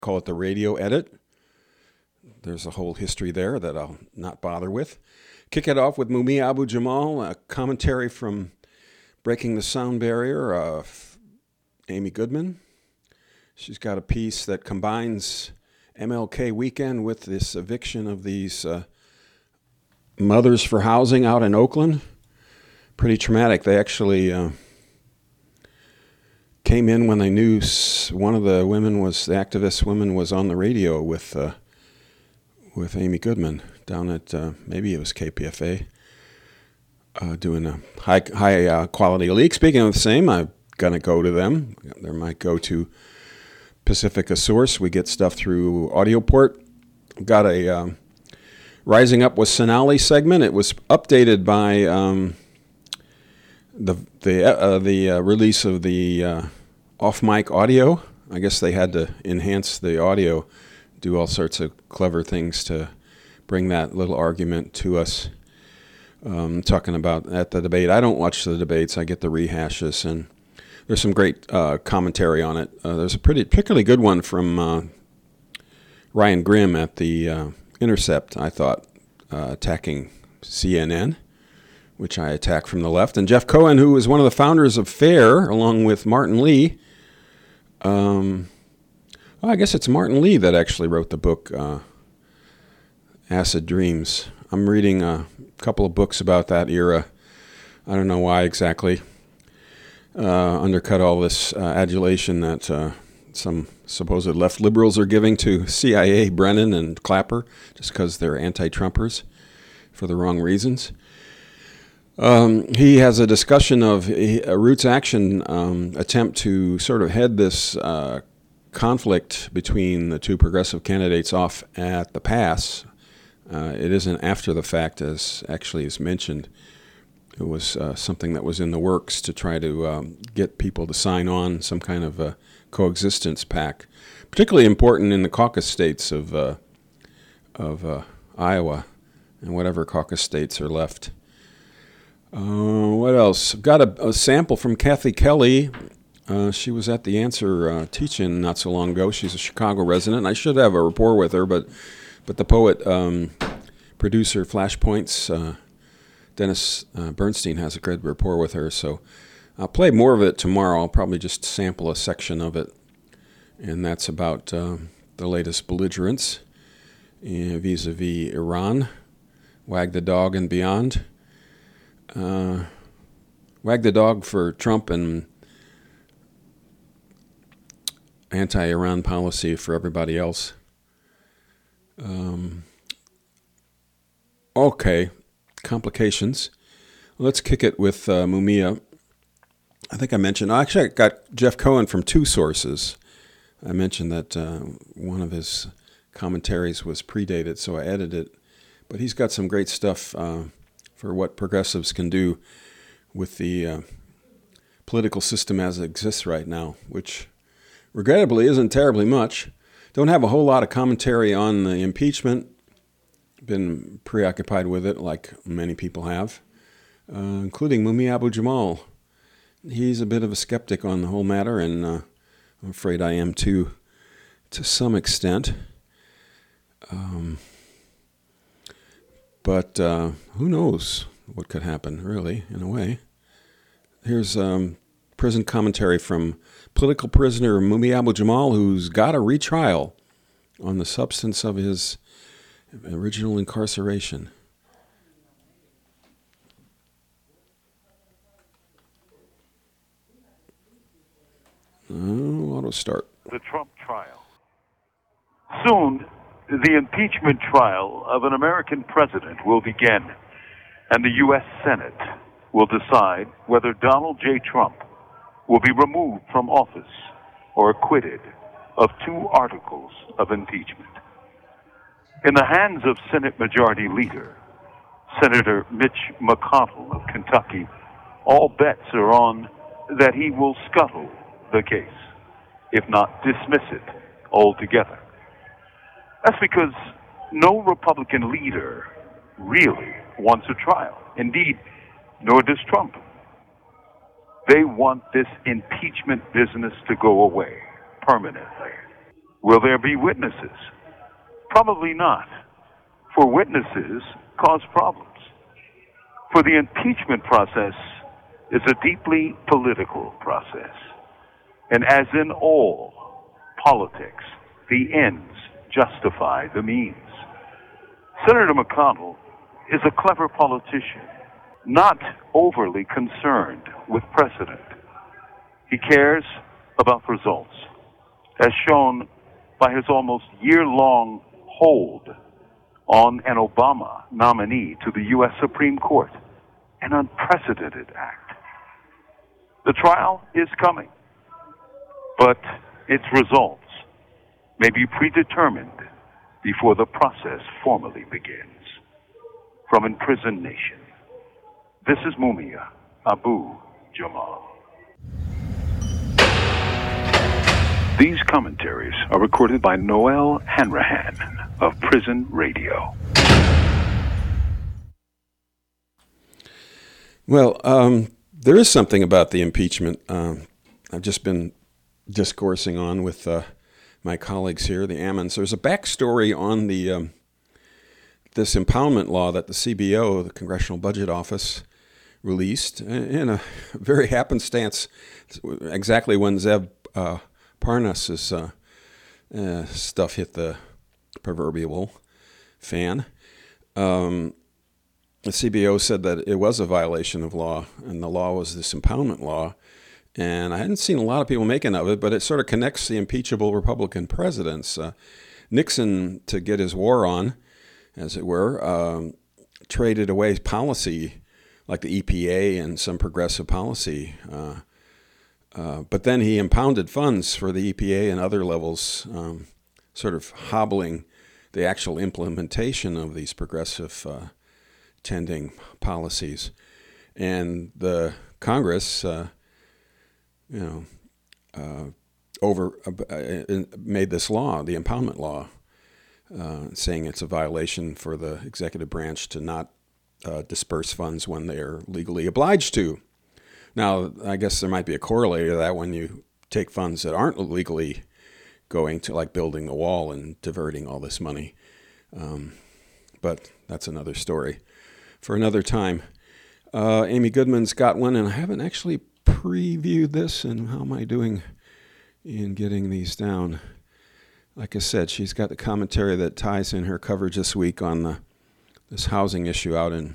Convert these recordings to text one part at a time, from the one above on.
call it the radio edit. There's a whole history there that I'll not bother with. Kick it off with Mumia Abu-Jamal, a commentary from Breaking the Sound Barrier of Amy Goodman. She's got a piece that combines MLK weekend with this eviction of these mothers for housing out in Oakland. Pretty traumatic. They actually came in when they knew one of the activist women was on the radio with Amy Goodman down at maybe it was KPFA doing a high quality leak. Speaking of the same, I'm gonna go to them. They're my go-to Pacifica source. We get stuff through Audioport. Got a Rising Up with Sonali segment. It was updated by the release of the off-mic audio. I guess they had to enhance the audio, do all sorts of clever things to bring that little argument to us. Talking about at the debate. I don't watch the debates. I get the rehashes, and there's some great commentary on it. There's a particularly good one from Ryan Grimm at the Intercept, I thought, attacking CNN, which I attack from the left. And Jeff Cohen, who was one of the founders of FAIR, along with Martin Lee. I guess it's Martin Lee that actually wrote the book Acid Dreams. I'm reading a couple of books about that era. I don't know why exactly. Undercut all this adulation that some supposed left liberals are giving to CIA, Brennan, and Clapper, just because they're anti-Trumpers for the wrong reasons. He has a discussion of a Roots Action attempt to sort of head this conflict between the two progressive candidates off at the pass. It isn't after the fact, as actually is mentioned. It was something that was in the works to try to get people to sign on some kind of a coexistence pact, particularly important in the caucus states of Iowa and whatever caucus states are left. What else? I've got a sample from Kathy Kelly. She was at the Answer teach-in not so long ago. She's a Chicago resident. I should have a rapport with her, but the poet, producer, Flashpoints, Dennis Bernstein has a good rapport with her, so I'll play more of it tomorrow. I'll probably just sample a section of it, and that's about the latest belligerence vis-a-vis Iran, Wag the Dog and beyond. Wag the dog for Trump and anti-Iran policy for everybody else. Okay, complications. Let's kick it with Mumia. I think I mentioned, actually I got Jeff Cohen from two sources. I mentioned that one of his commentaries was predated, so I edited it. But he's got some great stuff for what progressives can do with the political system as it exists right now, which regrettably isn't terribly much. Don't have a whole lot of commentary on the impeachment. Been preoccupied with it like many people have, including Mumia Abu-Jamal. He's a bit of a skeptic on the whole matter, and I'm afraid I am too, to some extent. But who knows what could happen, really, in a way. Here's prison commentary from political prisoner Mumia Abu-Jamal, who's got a retrial on the substance of his original incarceration. Auto start. The Trump trial. Soon, the impeachment trial of an American president will begin, and the U.S. Senate will decide whether Donald J. Trump will be removed from office or acquitted of two articles of impeachment. In the hands of Senate Majority Leader, Senator Mitch McConnell of Kentucky, all bets are on that he will scuttle the case, if not dismiss it altogether. That's because no Republican leader really wants a trial. Indeed, nor does Trump. They want this impeachment business to go away permanently. Will there be witnesses? Probably not, for witnesses cause problems. For the impeachment process is a deeply political process. And as in all politics, the ends justify the means. Senator McConnell is a clever politician, not overly concerned with precedent. He cares about results, as shown by his almost year-long hold on an Obama nominee to the U.S. Supreme Court, an unprecedented act. The trial is coming, but its results may be predetermined before the process formally begins. From Imprisoned Nation, this is Mumia Abu-Jamal. These commentaries are recorded by Noel Hanrahan of Prison Radio. Well, there is something about the impeachment. I've just been discoursing on with my colleagues here, the Ammons. There's a backstory on the this impoundment law that the CBO, the Congressional Budget Office, released in a very happenstance, exactly when Zev Parnas's stuff hit the proverbial fan. The CBO said that it was a violation of law, and the law was this impoundment law. And I hadn't seen a lot of people making of it, but it sort of connects the impeachable Republican presidents. Nixon, to get his war on, as it were, traded away policy like the EPA and some progressive policy. But then he impounded funds for the EPA and other levels, sort of hobbling the actual implementation of these progressive tending policies. And the Congress, made this law, the impoundment law, saying it's a violation for the executive branch to not disperse funds when they are legally obliged to. Now, I guess there might be a corollary to that when you take funds that aren't legally going to, like building the wall and diverting all this money. But that's another story for another time. Amy Goodman's got one, and I haven't actually previewed this, and how am I doing in getting these down? Like I said, she's got the commentary that ties in her coverage this week on this housing issue out in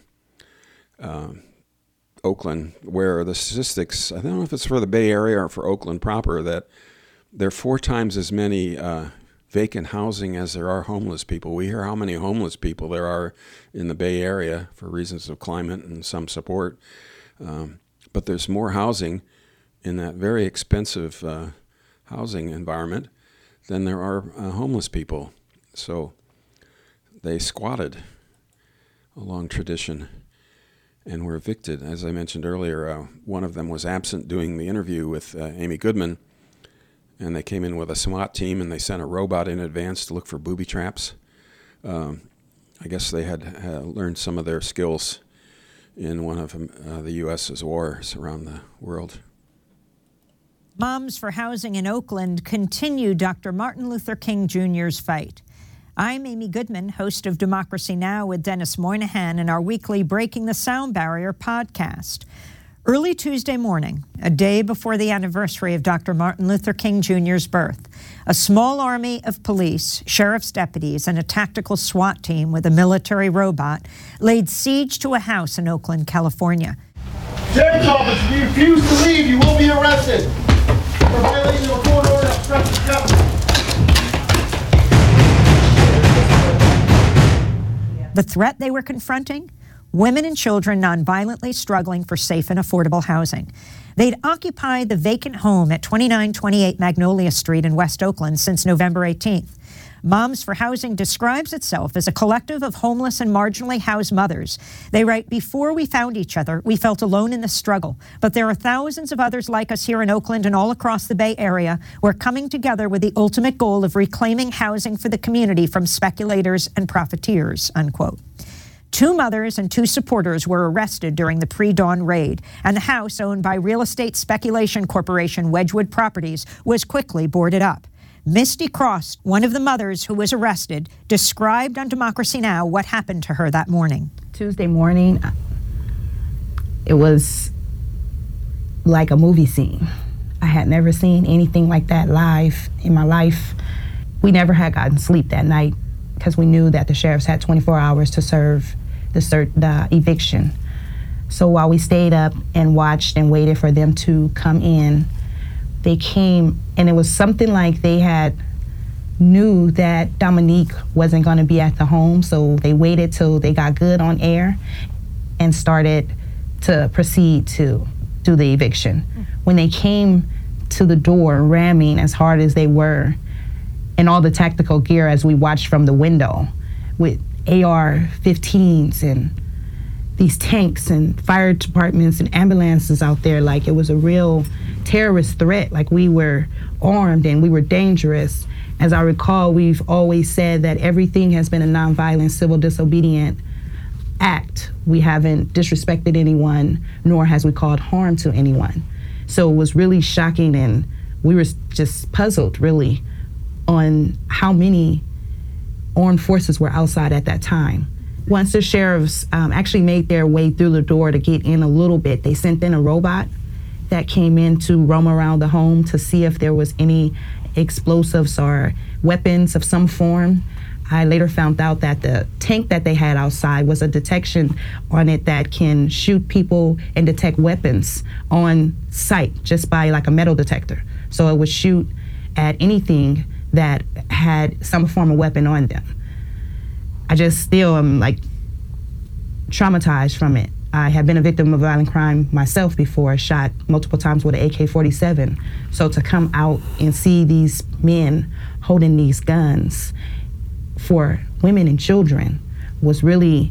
Oakland, where the statistics, I don't know if it's for the Bay Area or for Oakland proper, that there are 4 times as many vacant housing as there are homeless people. We hear how many homeless people there are in the Bay Area for reasons of climate and some support. But there's more housing in that very expensive housing environment than there are homeless people. So they squatted along tradition and were evicted. As I mentioned earlier, one of them was absent doing the interview with Amy Goodman, and they came in with a SWAT team, and they sent a robot in advance to look for booby traps. I guess they had learned some of their skills in one of the U.S.'s wars around the world. Moms for Housing in Oakland continue Dr. Martin Luther King Jr.'s fight. I'm Amy Goodman, host of Democracy Now! With Dennis Moynihan and our weekly Breaking the Sound Barrier podcast. Early Tuesday morning, a day before the anniversary of Dr. Martin Luther King Jr.'s birth, a small army of police, sheriff's deputies, and a tactical SWAT team with a military robot laid siege to a house in Oakland, California. Sheriff's office, if you refuse to leave, you will be arrested for violation of a court order of obstruction of justice. The threat they were confronting? Women and children nonviolently struggling for safe and affordable housing. They'd occupied the vacant home at 2928 Magnolia Street in West Oakland since November 18th. Moms for Housing describes itself as a collective of homeless and marginally housed mothers. They write, "Before we found each other, we felt alone in the struggle. But there are thousands of others like us here in Oakland and all across the Bay Area. We're coming together with the ultimate goal of reclaiming housing for the community from speculators and profiteers," unquote. 2 mothers and 2 supporters were arrested during the pre-dawn raid, and the house, owned by real estate speculation corporation Wedgwood Properties, was quickly boarded up. Misty Cross, one of the mothers who was arrested, described on Democracy Now! What happened to her that morning. Tuesday morning, it was like a movie scene. I had never seen anything like that live in my life. We never had gotten sleep that night because we knew that the sheriffs had 24 hours to serve the eviction. So while we stayed up and watched and waited for them to come in, they came, and it was something like they knew that Dominique wasn't going to be at the home, so they waited till they got good on air and started to proceed to do the eviction. When they came to the door, ramming as hard as they were, and all the tactical gear as we watched from the window with AR-15s and these tanks and fire departments and ambulances out there, like it was a real terrorist threat, like we were armed and we were dangerous. As I recall, we've always said that everything has been a nonviolent civil disobedient act. We haven't disrespected anyone, nor has we caused harm to anyone. So it was really shocking, and we were just puzzled, really, on how many armed forces were outside at that time. Once the sheriffs actually made their way through the door to get in a little bit, they sent in a robot that came in to roam around the home to see if there was any explosives or weapons of some form. I later found out that the tank that they had outside was a detection on it that can shoot people and detect weapons on sight just by like a metal detector. So it would shoot at anything that had some form of weapon on them. I just still am like traumatized from it. I have been a victim of violent crime myself before, shot multiple times with an AK-47. So to come out and see these men holding these guns for women and children was really,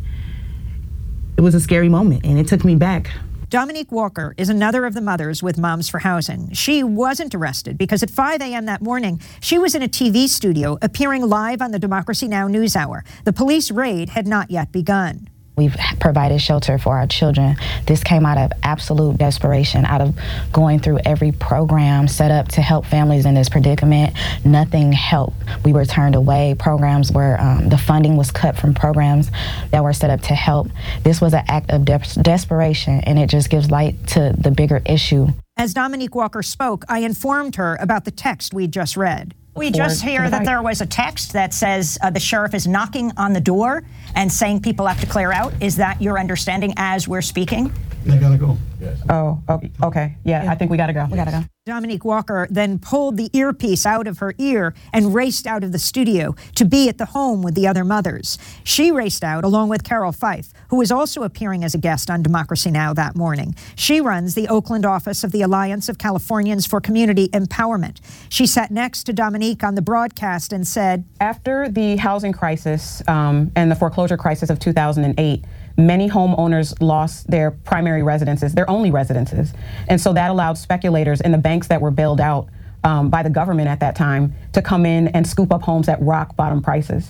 it was a scary moment, and it took me back. Dominique Walker is another of the mothers with Moms for Housing. She wasn't arrested because at 5 a.m. that morning, she was in a TV studio appearing live on the Democracy Now! News Hour. The police raid had not yet begun. We've provided shelter for our children. This came out of absolute desperation, out of going through every program set up to help families in this predicament. Nothing helped. We were turned away. Programs were, the funding was cut from programs that were set up to help. This was an act of desperation, and it just gives light to the bigger issue. As Dominique Walker spoke, I informed her about the text we just read. We just hear that there was a text that says the sheriff is knocking on the door and saying people have to clear out. Is that your understanding as we're speaking? They gotta go. Yes. Oh, okay. Yeah, I think we gotta go. We gotta go. Dominique Walker then pulled the earpiece out of her ear and raced out of the studio to be at the home with the other mothers. She raced out along with Carol Fife, who was also appearing as a guest on Democracy Now! That morning. She runs the Oakland office of the Alliance of Californians for Community Empowerment. She sat next to Dominique on the broadcast and said, after the housing crisis and the foreclosure crisis of 2008, many homeowners lost their primary residences, their only residences. And so that allowed speculators and the banks that were bailed out by the government at that time to come in and scoop up homes at rock bottom prices.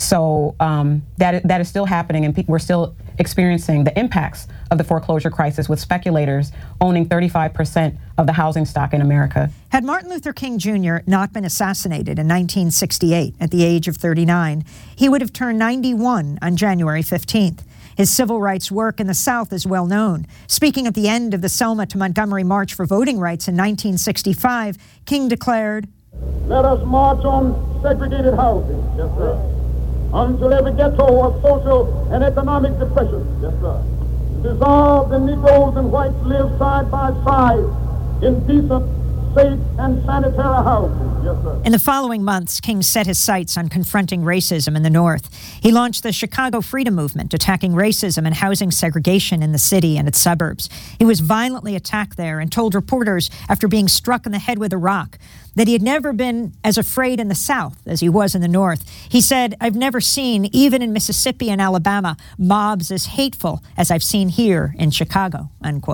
So that is still happening, and we're still experiencing the impacts of the foreclosure crisis with speculators owning 35% of the housing stock in America. Had Martin Luther King Jr. not been assassinated in 1968 at the age of 39, he would have turned 91 on January 15th. His civil rights work in the South is well known. Speaking at the end of the Selma to Montgomery March for Voting Rights in 1965, King declared, Let us march on segregated housing. Yes, sir. Until every ghetto of social and economic depression. Yes, sir. Dissolve the Negroes and whites live side by side in decent, safe, and sanitary housing. Yes, sir. In the following months, King set his sights on confronting racism in the North. He launched the Chicago Freedom Movement, attacking racism and housing segregation in the city and its suburbs. He was violently attacked there and told reporters after being struck in the head with a rock that he had never been as afraid in the South as he was in the North. He said, I've never seen, even in Mississippi and Alabama, mobs as hateful as I've seen here in Chicago, unquote.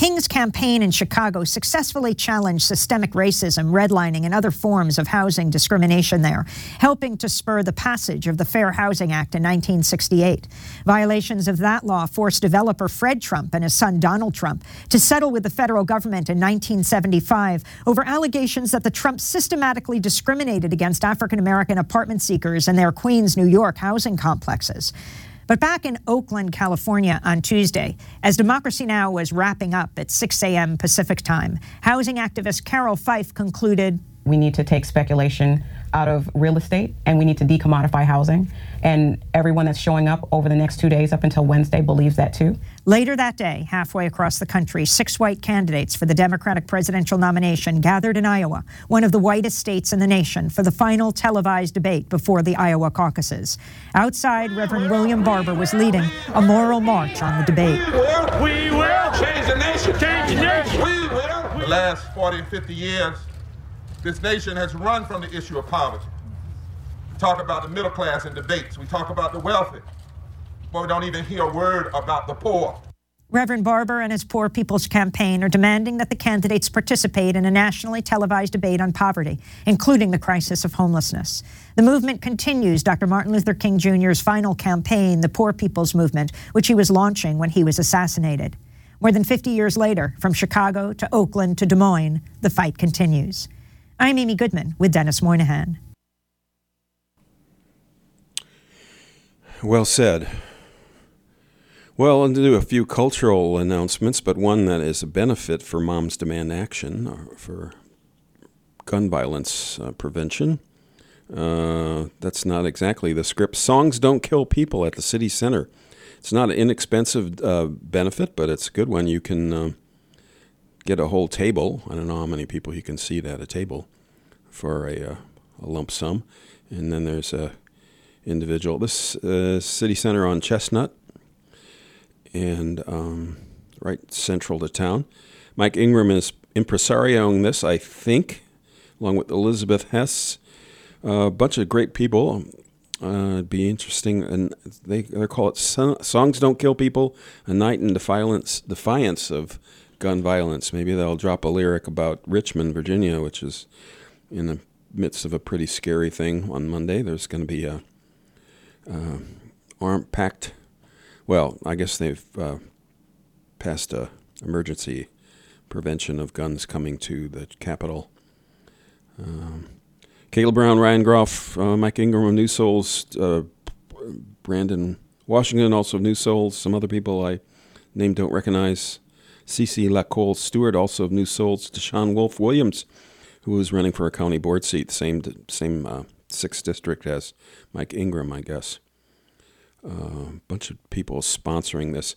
King's campaign in Chicago successfully challenged systemic racism, redlining, and other forms of housing discrimination there, helping to spur the passage of the Fair Housing Act in 1968. Violations of that law forced developer Fred Trump and his son Donald Trump to settle with the federal government in 1975 over allegations that the Trumps systematically discriminated against African-American apartment seekers in their Queens, New York housing complexes. But back in Oakland, California on Tuesday, as Democracy Now! Was wrapping up at 6 a.m. Pacific time, housing activist Carol Fife concluded, we need to take speculation out of real estate, and we need to decommodify housing. And everyone that's showing up over the next 2 days up until Wednesday believes that too. Later that day, halfway across the country, 6 white candidates for the Democratic presidential nomination gathered in Iowa, one of the whitest states in the nation, for the final televised debate before the Iowa caucuses. Outside, Reverend William Barber was leading a moral march on the debate. We will change the nation. Change the nation. We will. The last 40 and 50 years, this nation has run from the issue of poverty. We talk about the middle class in debates. We talk about the wealthy, but we don't even hear a word about the poor. Reverend Barber and his Poor People's Campaign are demanding that the candidates participate in a nationally televised debate on poverty, including the crisis of homelessness. The movement continues Dr. Martin Luther King Jr.'s final campaign, the Poor People's Movement, which he was launching when he was assassinated. More than 50 years later, from Chicago to Oakland to Des Moines, the fight continues. I'm Amy Goodman with Dennis Moynihan. Well said. Well, and to do a few cultural announcements, but one that is a benefit for Moms Demand Action, for gun violence prevention. That's not exactly the script. Songs Don't Kill People at the City Center. It's not an inexpensive benefit, but it's a good one. You can get a whole table. I don't know how many people you can seat at a table for a lump sum. And then there's a individual. This City Center on Chestnut and right central to town. Mike Ingram is impresarioing this, I think, along with Elizabeth Hess. A bunch of great people. It'd be interesting. And they call it Songs Don't Kill People, a night in defiance of gun violence. Maybe they'll drop a lyric about Richmond, Virginia, which is in the midst of a pretty scary thing on Monday. There's going to be a packed. Well, I guess they've passed a emergency prevention of guns coming to the Capitol. Caleb Brown, Ryan Groff, Mike Ingram of New Souls, Brandon Washington, also of New Souls, some other people I don't recognize. Cece Lacole Stewart, also of New Souls, Deshaun Wolf Williams, who was running for a county board seat, same 6th district as Mike Ingram, I guess. Bunch of people sponsoring this.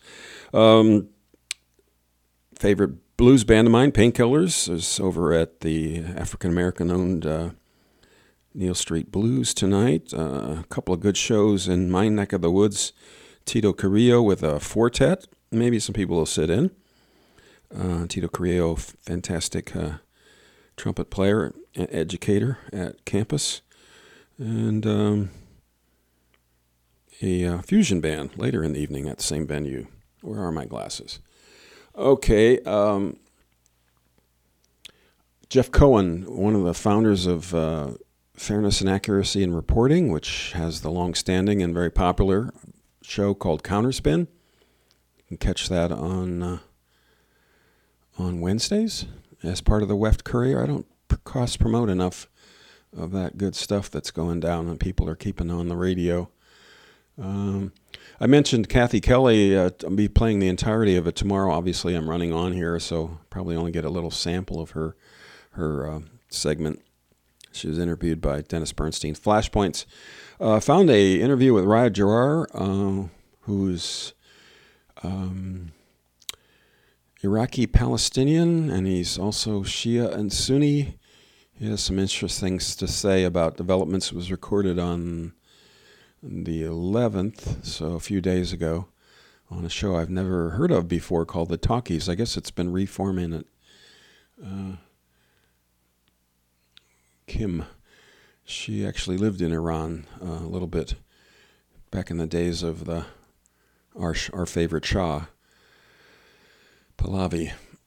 Favorite blues band of mine, Painkillers, is over at the African-American-owned Neal Street Blues tonight. A couple of good shows in my neck of the woods. Tito Carrillo with a quartet. Maybe some people will sit in. Tito Carrillo, fantastic trumpet player and educator at campus. And a fusion band later in the evening at the same venue. Where are my glasses? Okay. Jeff Cohen, one of the founders of Fairness and Accuracy in Reporting, which has the long-standing and very popular show called Counterspin. You can catch that on Wednesdays as part of the Weft Courier. I don't cross-promote enough of that good stuff that's going down and people are keeping on the radio. I mentioned Kathy Kelly. I'll be playing the entirety of it tomorrow. Obviously, I'm running on here, so probably only get a little sample of her segment. She was interviewed by Dennis Bernstein's Flashpoints. Found a interview with Riyad Jarrar, who's Iraqi-Palestinian, and he's also Shia and Sunni. He has some interesting things to say about developments. It was recorded on the 11th, so a few days ago, on a show I've never heard of before called The Talkies. I guess it's been reforming it. Kim, she actually lived in Iran a little bit back in the days of our favorite Shah, Pahlavi.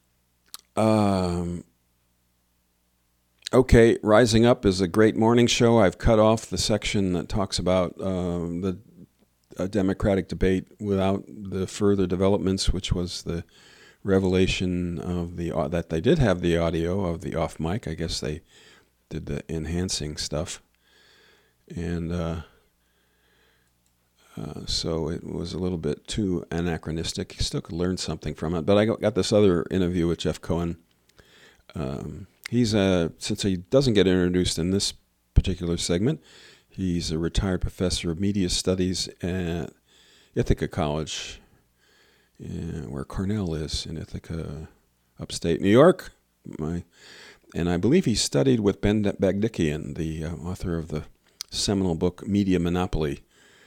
Okay, Rising Up is a great morning show. I've cut off the section that talks about the Democratic debate without the further developments, which was the revelation of that they did have the audio of the off mic. I guess they did the enhancing stuff. And so it was a little bit too anachronistic. You still could learn something from it. But I got this other interview with Jeff Cohen. He's since he doesn't get introduced in this particular segment, he's a retired professor of media studies at Ithaca College, where Cornell is, in Ithaca, upstate New York. And I believe he studied with Ben Bagdikian, the author of the seminal book Media Monopoly.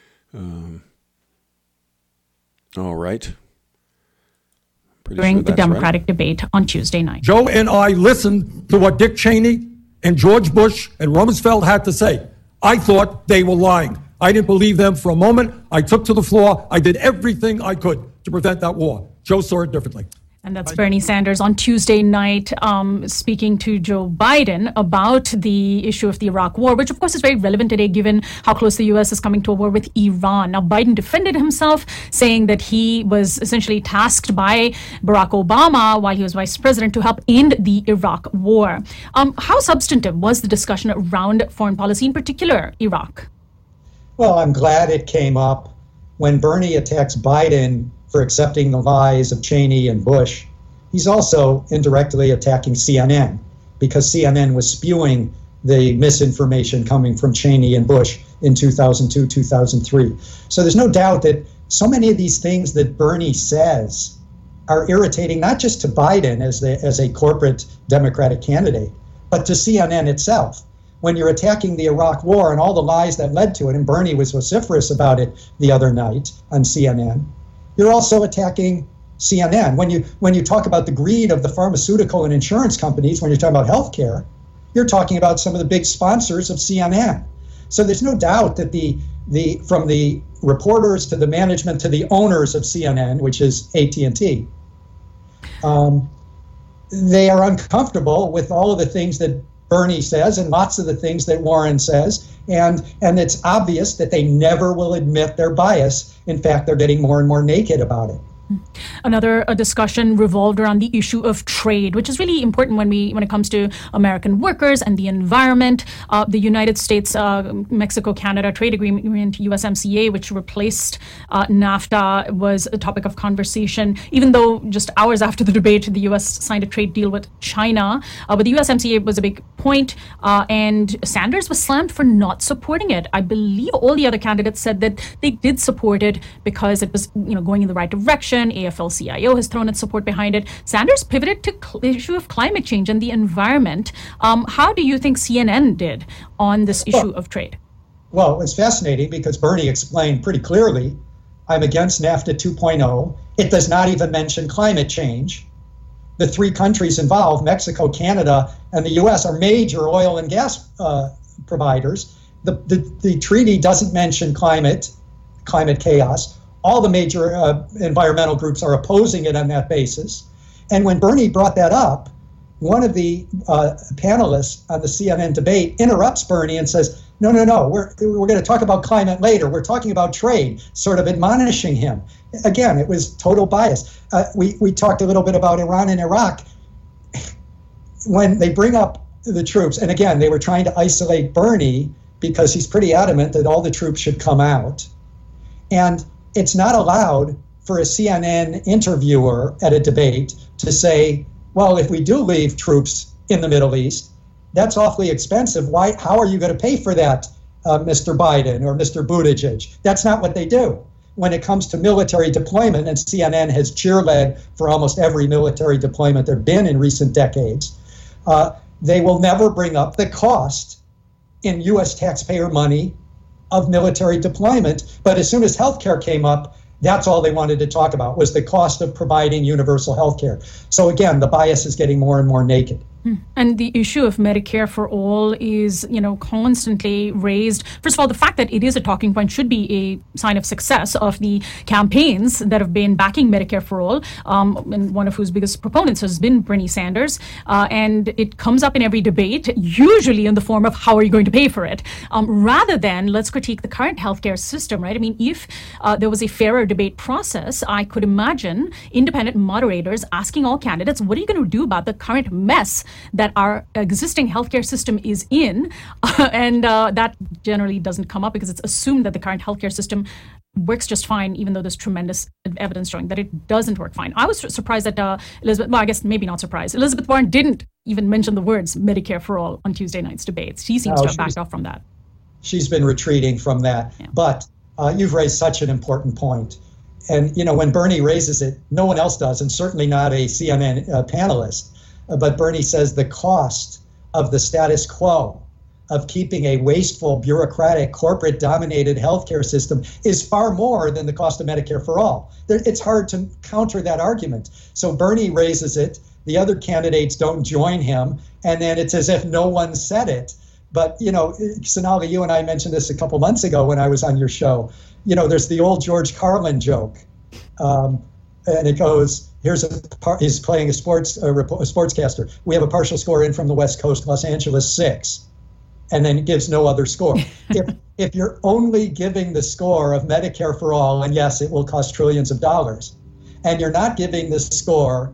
All right. During the Democratic debate on Tuesday night. Joe and I listened to what Dick Cheney and George Bush and Rumsfeld had to say. I thought they were lying. I didn't believe them for a moment. I took to the floor. I did everything I could to prevent that war. Joe saw it differently. And that's Bernie Sanders on Tuesday night speaking to Joe Biden about the issue of the Iraq war, which of course is very relevant today given how close the U.S. is coming to a war with Iran. Now, Biden defended himself, saying that he was essentially tasked by Barack Obama while he was vice president to help end the Iraq war. How substantive was the discussion around foreign policy, in particular Iraq? Well, I'm glad it came up. When Bernie attacks Biden for accepting the lies of Cheney and Bush, he's also indirectly attacking CNN, because CNN was spewing the misinformation coming from Cheney and Bush in 2002, 2003. So there's no doubt that so many of these things that Bernie says are irritating, not just to Biden as a corporate Democratic candidate, but to CNN itself. When you're attacking the Iraq war and all the lies that led to it, and Bernie was vociferous about it the other night on CNN, you're also attacking CNN. When you talk about the greed of the pharmaceutical and insurance companies, when you're talking about healthcare, you're talking about some of the big sponsors of CNN. So there's no doubt that from the reporters to the management to the owners of CNN, which is AT&T, they are uncomfortable with all of the things that Bernie says and lots of the things that Warren says, and it's obvious that they never will admit their bias. In fact, they're getting more and more naked about it. Another discussion revolved around the issue of trade, which is really important when it comes to American workers and the environment. The United States Mexico-Canada trade agreement, USMCA, which replaced NAFTA, was a topic of conversation, even though just hours after the debate, the U.S. signed a trade deal with China. But the USMCA was a big point, and Sanders was slammed for not supporting it. I believe all the other candidates said that they did support it because it was going in the right direction. AFL-CIO has thrown its support behind it. Sanders pivoted to the issue of climate change and the environment. How do you think CNN did on this issue of trade? Well, it's fascinating because Bernie explained pretty clearly, I'm against NAFTA 2.0. It does not even mention climate change. The three countries involved, Mexico, Canada, and the U.S., are major oil and gas providers. The treaty doesn't mention climate chaos. All the major environmental groups are opposing it on that basis. And when Bernie brought that up, one of the panelists on the CNN debate interrupts Bernie and says, no, we're going to talk about climate later. We're talking about trade, sort of admonishing him. Again, it was total bias. We talked a little bit about Iran and Iraq. When they bring up the troops, and again, they were trying to isolate Bernie because he's pretty adamant that all the troops should come out. And it's not allowed for a CNN interviewer at a debate to say, well, if we do leave troops in the Middle East, that's awfully expensive. How are you going to pay for that, Mr. Biden or Mr. Buttigieg? That's not what they do. When it comes to military deployment, and CNN has cheerled for almost every military deployment there have been in recent decades, they will never bring up the cost in U.S. taxpayer money of military deployment. But as soon as healthcare came up, that's all they wanted to talk about, was the cost of providing universal healthcare. So again, the bias is getting more and more naked. And the issue of Medicare for all is, constantly raised. First of all, the fact that it is a talking point should be a sign of success of the campaigns that have been backing Medicare for all, and one of whose biggest proponents has been Bernie Sanders. And it comes up in every debate, usually in the form of how are you going to pay for it, rather than let's critique the current healthcare system, right? I mean, if there was a fairer debate process, I could imagine independent moderators asking all candidates, what are you going to do about the current mess that our existing healthcare system is in? And that generally doesn't come up because it's assumed that the current healthcare system works just fine, even though there's tremendous evidence showing that it doesn't work fine. I was surprised that Elizabeth, well, I guess maybe not surprised, Elizabeth Warren didn't even mention the words Medicare for all on Tuesday night's debates. She seems to have backed off from that. She's been retreating from that. Yeah. But you've raised such an important point. And, when Bernie raises it, no one else does, and certainly not a CNN panelist. But Bernie says the cost of the status quo of keeping a wasteful, bureaucratic, corporate-dominated healthcare system is far more than the cost of Medicare for all. It's hard to counter that argument. So Bernie raises it, the other candidates don't join him, and then it's as if no one said it. But, Sonali, you and I mentioned this a couple months ago when I was on your show. There's the old George Carlin joke, and it goes, he's playing a sportscaster. We have a partial score in from the West Coast, Los Angeles 6. And then it gives no other score. If you're only giving the score of Medicare for all, and yes, it will cost trillions of dollars, and you're not giving the score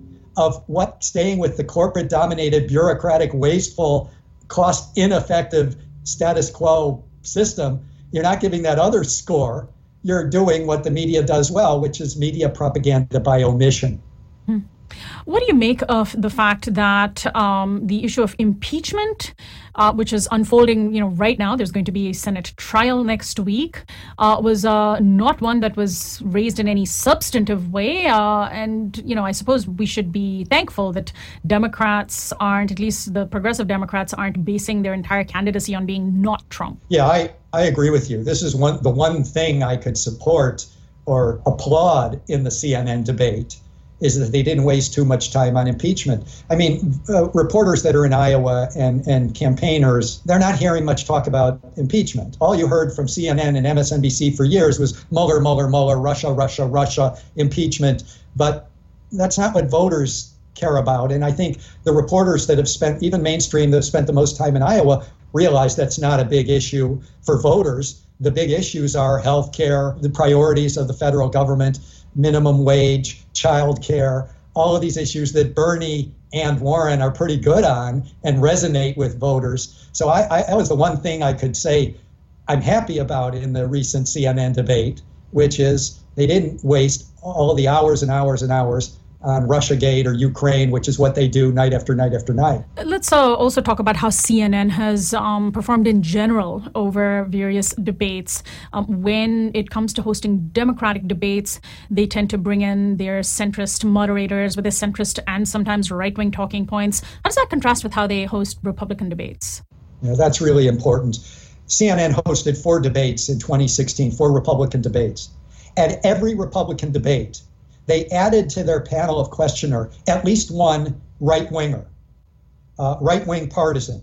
of what staying with the corporate-dominated, bureaucratic, wasteful, cost-ineffective status quo system, you're not giving that other score. You're doing what the media does well, which is media propaganda by omission. What do you make of the fact that the issue of impeachment, which is unfolding, right now, there's going to be a Senate trial next week, was not one that was raised in any substantive way. And, I suppose we should be thankful that Democrats aren't, at least the progressive Democrats, aren't basing their entire candidacy on being not Trump. Yeah, I agree with you. This is the one thing I could support or applaud in the CNN debate is that they didn't waste too much time on impeachment. I mean, reporters that are in Iowa and campaigners, they're not hearing much talk about impeachment. All you heard from CNN and MSNBC for years was Mueller, Mueller, Mueller, Russia, Russia, Russia, impeachment. But that's not what voters care about. And I think the reporters that have spent, even mainstream, that have spent the most time in Iowa, realize that's not a big issue for voters. The big issues are health care, the priorities of the federal government, minimum wage, child care, all of these issues that Bernie and Warren are pretty good on and resonate with voters. So that was the one thing I could say I'm happy about in the recent CNN debate, which is they didn't waste all the hours and hours and hours on Russiagate or Ukraine, which is what they do night after night after night. Let's also talk about how CNN has performed in general over various debates. When it comes to hosting Democratic debates, they tend to bring in their centrist moderators with their centrist and sometimes right-wing talking points. How does that contrast with how they host Republican debates? Yeah, that's really important. CNN hosted 4 debates in 2016, 4 Republican debates. At every Republican debate, they added to their panel of questioner at least one right-winger, right-wing partisan.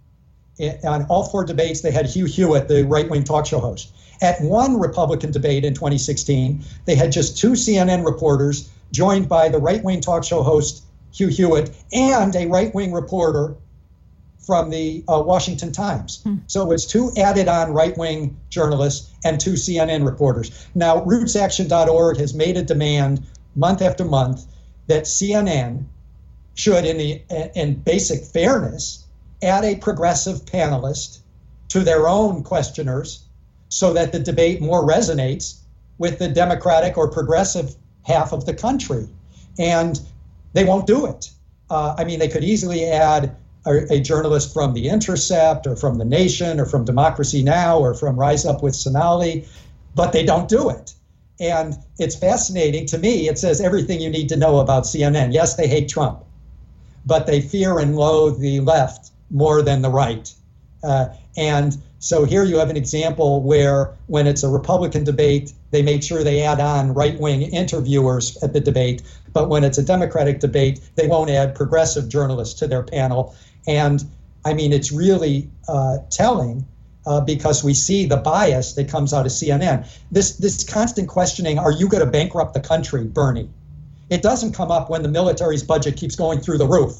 On all 4 debates, they had Hugh Hewitt, the right-wing talk show host. At one Republican debate in 2016, they had just 2 CNN reporters joined by the right-wing talk show host, Hugh Hewitt, and a right-wing reporter from the Washington Times. So it was 2 added-on right-wing journalists and 2 CNN reporters. Now, RootsAction.org has made a demand month after month that CNN should, in basic fairness, add a progressive panelist to their own questioners so that the debate more resonates with the Democratic or progressive half of the country. And they won't do it. I mean, they could easily add a journalist from The Intercept or from The Nation or from Democracy Now! Or from Rise Up with Sonali, but they don't do it. And it's fascinating to me. It says everything you need to know about CNN. Yes, they hate Trump, but they fear and loathe the left more than the right. And So here you have an example where when it's a Republican debate, they make sure they add on right-wing interviewers at the debate. But when it's a Democratic debate, they won't add progressive journalists to their panel. And I mean, it's really telling because we see the bias that comes out of CNN. This constant questioning, are you going to bankrupt the country, Bernie? It doesn't come up when the military's budget keeps going through the roof.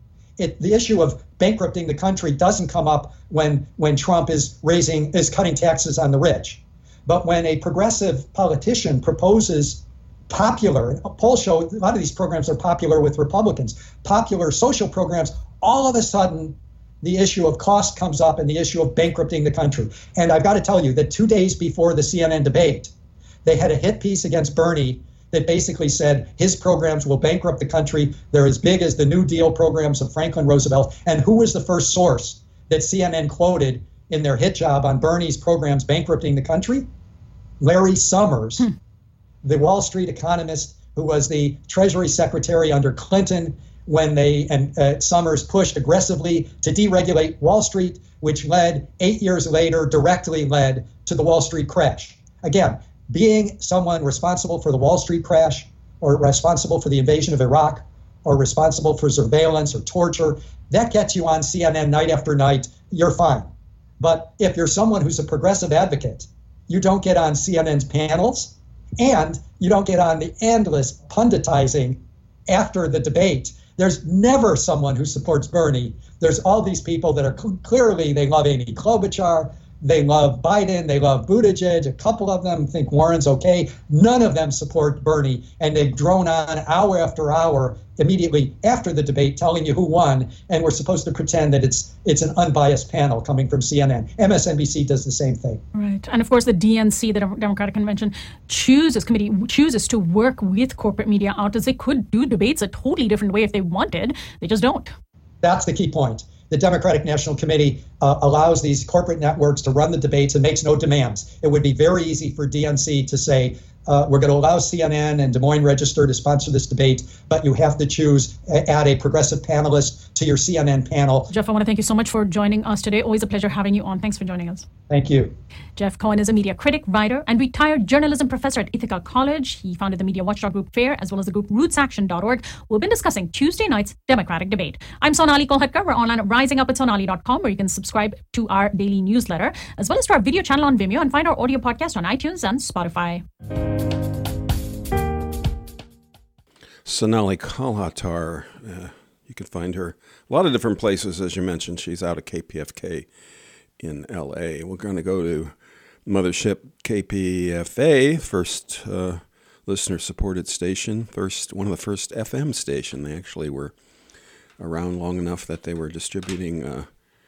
The issue of bankrupting the country doesn't come up when Trump is cutting taxes on the rich. But when a progressive politician proposes popular, polls show a lot of these programs are popular with Republicans, popular social programs, all of a sudden the issue of cost comes up and the issue of bankrupting the country. And I've got to tell you that 2 days before the CNN debate, they had a hit piece against Bernie that basically said his programs will bankrupt the country. They're as big as the New Deal programs of Franklin Roosevelt. And who was the first source that CNN quoted in their hit job on Bernie's programs bankrupting the country? Larry Summers, the Wall Street economist who was the Treasury Secretary under Clinton when Summers pushed aggressively to deregulate Wall Street, which 8 years later directly led to the Wall Street crash. Again, being someone responsible for the Wall Street crash or responsible for the invasion of Iraq or responsible for surveillance or torture, that gets you on CNN night after night, you're fine. But if you're someone who's a progressive advocate, you don't get on CNN's panels and you don't get on the endless punditizing after the debate. There's never someone who supports Bernie. There's all these people that are clearly, they love Amy Klobuchar, they love Biden, they love Buttigieg, a couple of them think Warren's okay. None of them support Bernie, and they've drone on hour after hour immediately after the debate telling you who won, and we're supposed to pretend that it's an unbiased panel coming from CNN. MSNBC does the same thing. Right. And of course, the DNC, the Democratic Convention, chooses to work with corporate media outlets. They could do debates a totally different way if they wanted. They just don't. That's the key point. The Democratic National Committee allows these corporate networks to run the debates and makes no demands. It would be very easy for DNC to say, we're going to allow CNN and Des Moines Register to sponsor this debate, but you have to add a progressive panelist to your CNN panel. Jeff, I want to thank you so much for joining us today. Always a pleasure having you on. Thanks for joining us. Thank you. Jeff Cohen is a media critic, writer, and retired journalism professor at Ithaca College. He founded the media watchdog group FAIR, as well as the group rootsaction.org. We've been discussing Tuesday night's Democratic debate. I'm Sonali Kolhatkar. We're online at risingup@sonali.com, where you can subscribe to our daily newsletter, as well as to our video channel on Vimeo, and find our audio podcast on iTunes and Spotify. Sonali Kolhatkar, you can find her a lot of different places, as you mentioned. She's out of KPFK in L.A. We're going to go to Mothership KPFA, first listener-supported station, one of the first FM station. They actually were around long enough that they were distributing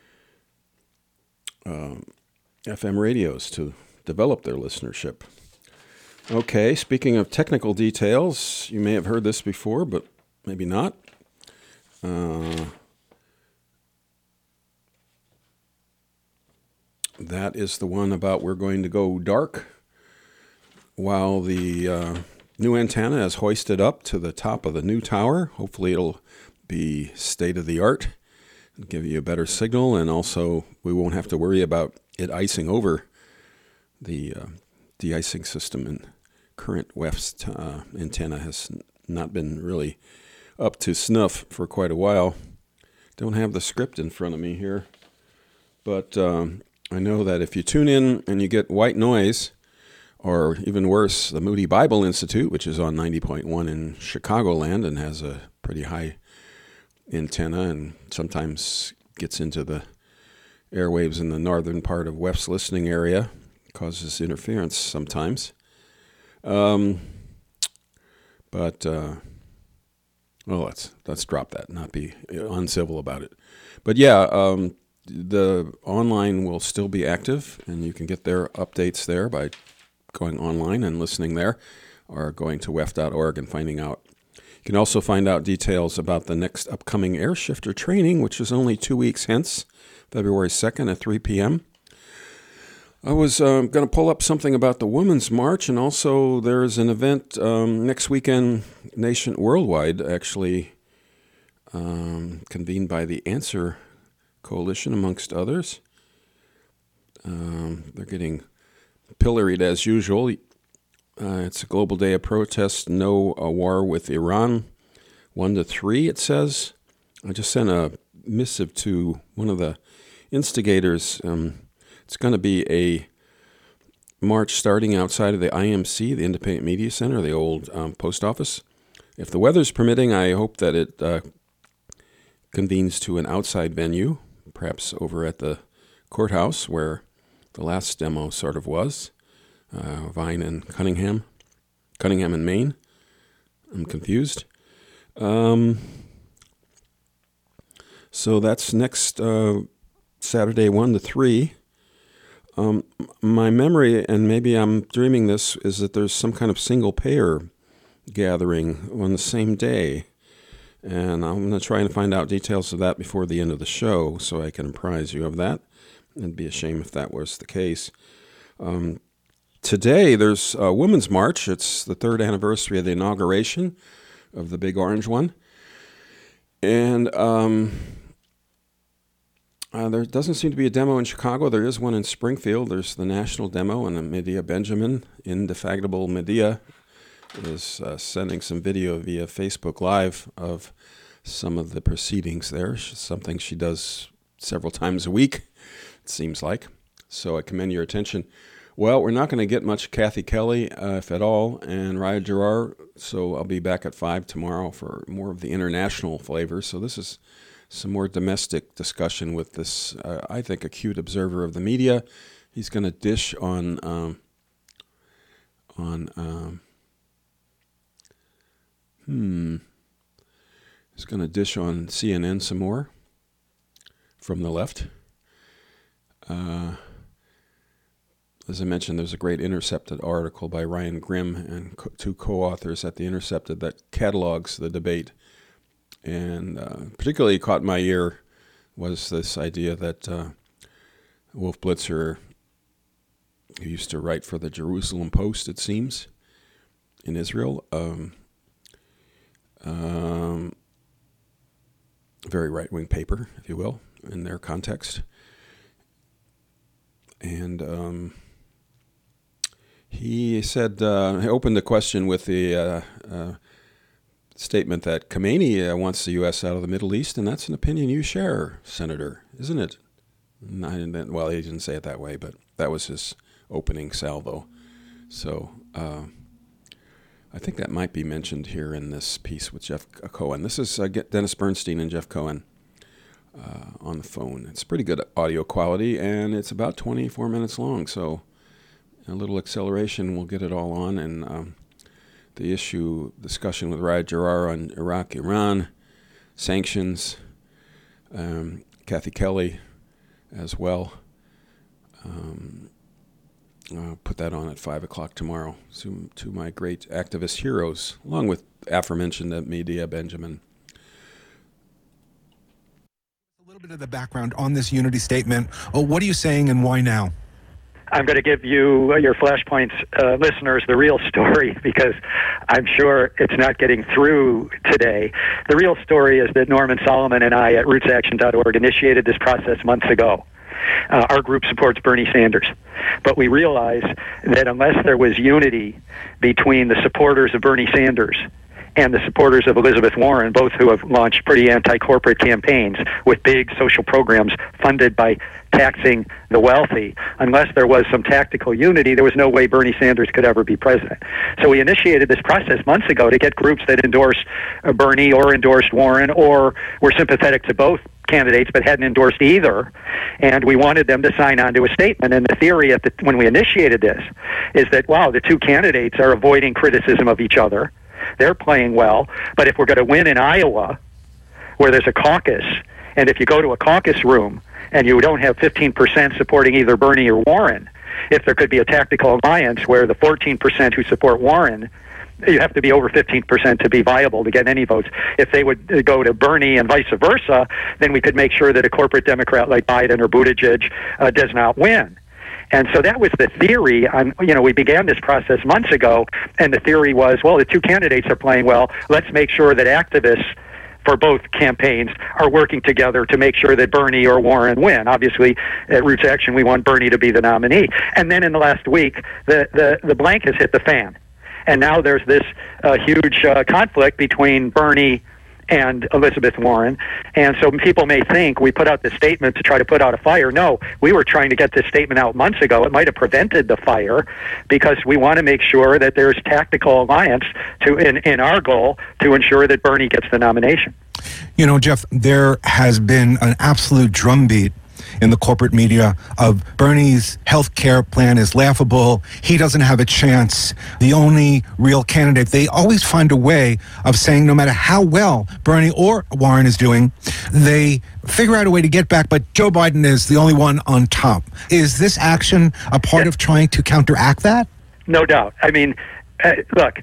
FM radios to develop their listenership. Okay, speaking of technical details, you may have heard this before, but maybe not. That is the one about we're going to go dark while the new antenna is hoisted up to the top of the new tower. Hopefully it'll be state-of-the-art and give you a better signal, and also we won't have to worry about it icing over the de-icing system. And current WEF's antenna has not been really up to snuff for quite a while. Don't have the script in front of me here, but I know that if you tune in and you get white noise, or even worse, the Moody Bible Institute, which is on 90.1 in Chicagoland and has a pretty high antenna and sometimes gets into the airwaves in the northern part of WEF's listening area, causes interference sometimes. Let's drop that, not be uncivil about it. But yeah, the online will still be active, and you can get their updates there by going online and listening there, or going to wef.org and finding out. You can also find out details about the next upcoming Airshifter training, which is only 2 weeks hence, February 2nd at 3 p.m. I was going to pull up something about the Women's March, and also there's an event next weekend, worldwide, actually, convened by the Answer Coalition, amongst others. They're getting pilloried as usual. It's a global day of protest. No war with Iran. 1 to 3, it says. I just sent a missive to one of the instigators. It's going to be a march starting outside of the IMC, the Independent Media Center, the old post office. If the weather's permitting, I hope that it convenes to an outside venue, perhaps over at the courthouse where the last demo sort of was, Vine and Cunningham and Maine. I'm confused. So that's next Saturday, 1 to 3. My memory, and maybe I'm dreaming this, is that there's some kind of single-payer gathering on the same day. And I'm going to try and find out details of that before the end of the show so I can apprise you of that. It'd be a shame if that was the case. Today, there's a Women's March. It's the 3rd anniversary of the inauguration of the big orange one. And there doesn't seem to be a demo in Chicago. There is one in Springfield. There's the national demo, and Medea Benjamin, Indefatigable Medea, is sending some video via Facebook Live of some of the proceedings there, something she does several times a week, it seems like. So I commend your attention. Well, we're not going to get much Kathy Kelly, if at all, and Raya Girar, so I'll be back at 5 tomorrow for more of the international flavor. So this is some more domestic discussion with this, I think, acute observer of the media. He's going to dish on He's going to dish on CNN some more from the left. As I mentioned, there's a great Intercepted article by Ryan Grimm and two co-authors at The Intercepted that catalogs the debate. And particularly caught my ear was this idea that Wolf Blitzer, who used to write for the Jerusalem Post, it seems, in Israel, very right-wing paper, if you will, in their context. And he said, he opened the question with the statement that Khamenei wants the U.S. out of the Middle East, and that's an opinion you share, Senator, isn't it? Well, he didn't say it that way, but that was his opening salvo. So I think that might be mentioned here in this piece with Jeff Cohen. This is Dennis Bernstein and Jeff Cohen on the phone. It's pretty good audio quality, and it's about 24 minutes long, so a little acceleration will get it all on. And the issue discussion with Raya Girar on Iraq, Iran, sanctions, Kathy Kelly as well. I'll put that on at 5 o'clock tomorrow to my great activist heroes, along with aforementioned Medea Benjamin. A little bit of the background on this unity statement. What are you saying and why now? I'm going to give you, your Flashpoints listeners, the real story, because I'm sure it's not getting through today. The real story is that Norman Solomon and I at RootsAction.org initiated this process months ago. Our group supports Bernie Sanders, but we realized that unless there was unity between the supporters of Bernie Sanders and the supporters of Elizabeth Warren, both who have launched pretty anti-corporate campaigns with big social programs funded by taxing the wealthy, unless there was some tactical unity, there was no way Bernie Sanders could ever be president. So we initiated this process months ago to get groups that endorsed Bernie or endorsed Warren or were sympathetic to both candidates but hadn't endorsed either, and we wanted them to sign on to a statement. And the theory when we initiated this is that, wow, the two candidates are avoiding criticism of each other. They're playing well, but if we're going to win in Iowa, where there's a caucus, and if you go to a caucus room and you don't have 15% supporting either Bernie or Warren, if there could be a tactical alliance where the 14% who support Warren, you have to be over 15% to be viable to get any votes. If they would go to Bernie and vice versa, then we could make sure that a corporate Democrat like Biden or Buttigieg does not win. And so that was the theory. We began this process months ago, and the theory was, well, the two candidates are playing well. Let's make sure that activists for both campaigns are working together to make sure that Bernie or Warren win. Obviously, at Roots Action, we want Bernie to be the nominee. And then in the last week, the blank has hit the fan. And now there's this huge conflict between Bernie and Elizabeth Warren. And so people may think we put out this statement to try to put out a fire. No, we were trying to get this statement out months ago. It might have prevented the fire because we want to make sure that there's tactical alliance in our goal to ensure that Bernie gets the nomination. You know, Jeff, there has been an absolute drumbeat in the corporate media of Bernie's health care plan is laughable. He doesn't have a chance. The only real candidate. They always find a way of saying no matter how well Bernie or Warren is doing, they figure out a way to get back, but Joe Biden is the only one on top. Is this action a part of trying to counteract that? No doubt. I mean, look,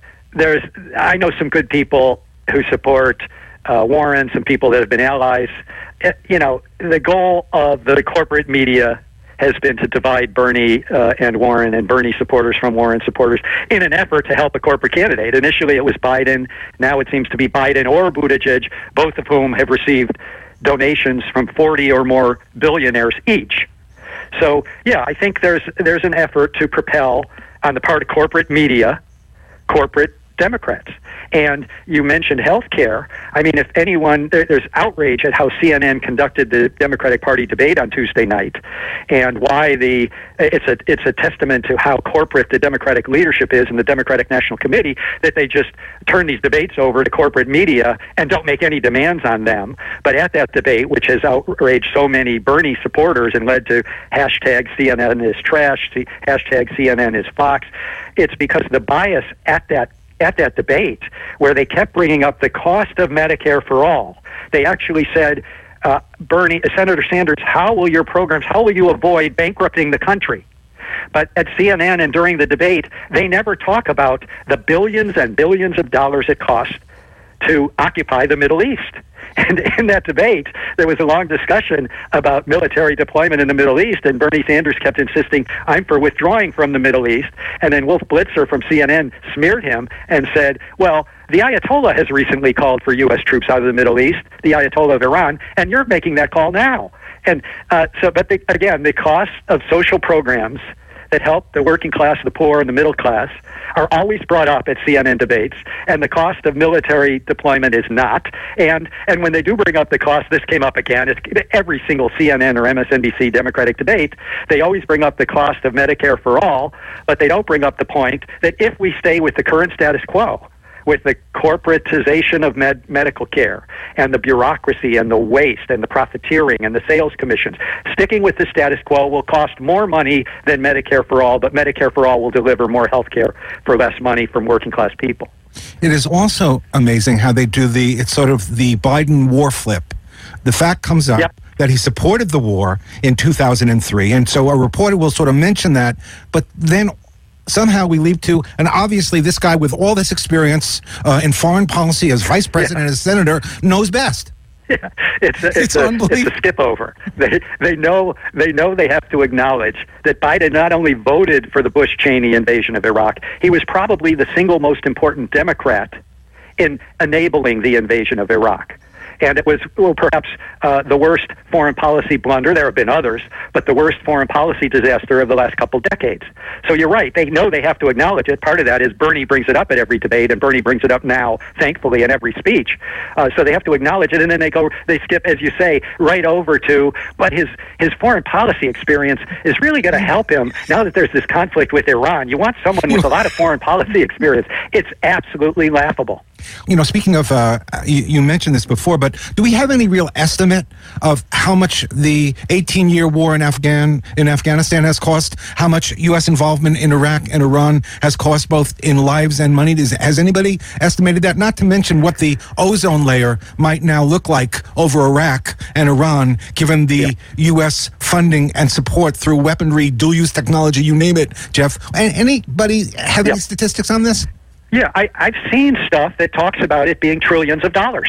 I know some good people who support Warren, some people that have been allies. You know, the goal of the corporate media has been to divide Bernie and Warren and Bernie supporters from Warren supporters in an effort to help a corporate candidate. Initially, it was Biden. Now it seems to be Biden or Buttigieg, both of whom have received donations from 40 or more billionaires each. So, yeah, I think there's an effort to propel, on the part of corporate media, corporate Democrats. And you mentioned health care. I mean, if anyone, there's outrage at how CNN conducted the Democratic Party debate on Tuesday night, and why it's a testament to how corporate the Democratic leadership is in the Democratic National Committee, that they just turn these debates over to corporate media and don't make any demands on them. But at that debate, which has outraged so many Bernie supporters and led to hashtag CNN is trash, hashtag CNN is Fox, it's because the bias at that debate, where they kept bringing up the cost of Medicare for all. They actually said, Senator Sanders, how will you avoid bankrupting the country? But at CNN and during the debate, they never talk about the billions and billions of dollars it costs to occupy the Middle East. And in that debate, there was a long discussion about military deployment in the Middle East, and Bernie Sanders kept insisting, I'm for withdrawing from the Middle East. And then Wolf Blitzer from CNN smeared him and said, well, the Ayatollah has recently called for U.S. troops out of the Middle East, the Ayatollah of Iran, and you're making that call now. And again, the cost of social programs that help the working class, the poor, and the middle class are always brought up at CNN debates, and the cost of military deployment is not. And when they do bring up the cost, this came up again, every single CNN or MSNBC Democratic debate, they always bring up the cost of Medicare for all, but they don't bring up the point that if we stay with the current status quo, with the corporatization of medical care and the bureaucracy and the waste and the profiteering and the sales commissions, sticking with the status quo will cost more money than Medicare for all, but Medicare for all will deliver more health care for less money from working class people. It is also amazing how they do it's sort of the Biden war flip. The fact comes up that he supported the war in 2003, and so a reporter will sort of mention that, but then somehow we leap to, and obviously this guy with all this experience in foreign policy as vice president, as senator, knows best. Yeah, it's a skip over. They know they have to acknowledge that Biden not only voted for the Bush-Cheney invasion of Iraq, he was probably the single most important Democrat in enabling the invasion of Iraq. And it was perhaps the worst foreign policy blunder. There have been others, but the worst foreign policy disaster of the last couple decades. So you're right. They know they have to acknowledge it. Part of that is Bernie brings it up at every debate, and Bernie brings it up now, thankfully, in every speech. So they have to acknowledge it, and then they skip, as you say, right over to, but his foreign policy experience is really going to help him now that there's this conflict with Iran. You want someone with a lot of foreign policy experience. It's absolutely laughable. You know, speaking of, you mentioned this before, but do we have any real estimate of how much the 18-year war in Afghanistan has cost? How much U.S. involvement in Iraq and Iran has cost, both in lives and money? Has anybody estimated that? Not to mention what the ozone layer might now look like over Iraq and Iran, given the U.S. funding and support through weaponry, dual-use technology, you name it, Jeff. Anybody have any statistics on this? Yeah, I've seen stuff that talks about it being trillions of dollars,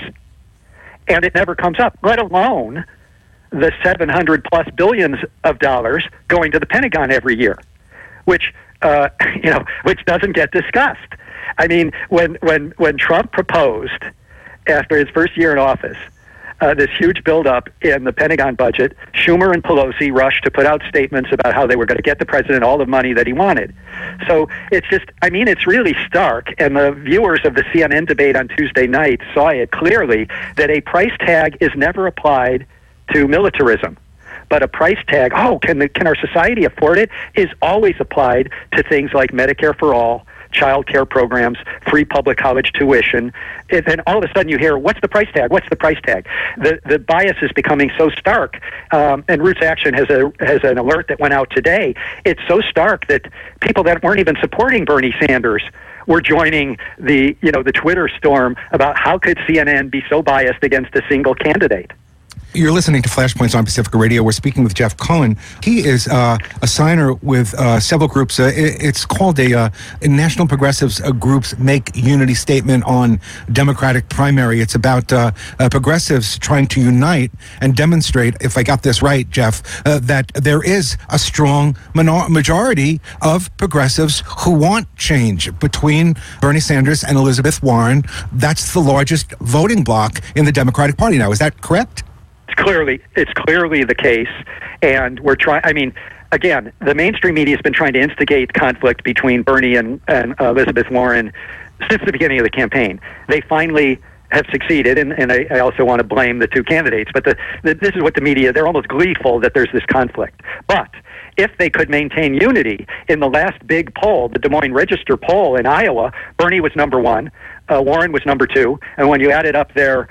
and it never comes up, let alone the 700 plus billions of dollars going to the Pentagon every year, which doesn't get discussed. I mean, when Trump proposed after his first year in office, this huge buildup in the Pentagon budget, Schumer and Pelosi rushed to put out statements about how they were going to get the president all the money that he wanted. So it's just, I mean, it's really stark. And the viewers of the CNN debate on Tuesday night saw it clearly that a price tag is never applied to militarism. But a price tag, can our society afford it, is always applied to things like Medicare for all, child care programs, free public college tuition. And then all of a sudden you hear, what's the price tag? What's the price tag? The bias is becoming so stark. And Roots Action has an alert that went out today. It's so stark that people that weren't even supporting Bernie Sanders were joining the Twitter storm about how could CNN be so biased against a single candidate. You're listening to Flashpoints on Pacifica Radio. We're speaking with Jeff Cohen. He is a signer with several groups. It's called a National Progressives Groups Make Unity Statement on Democratic Primary. It's about progressives trying to unite and demonstrate, if I got this right, Jeff, that there is a strong majority of progressives who want change between Bernie Sanders and Elizabeth Warren. That's the largest voting bloc in the Democratic Party now. Is that correct? It's clearly the case, and we're trying. I mean, again, the mainstream media has been trying to instigate conflict between Bernie and Elizabeth Warren since the beginning of the campaign. They finally have succeeded, and I also want to blame the two candidates. But this is what the media, they're almost gleeful that there's this conflict. But if they could maintain unity, in the last big poll, the Des Moines Register poll in Iowa, Bernie was number one, Warren was number two, and when you added up their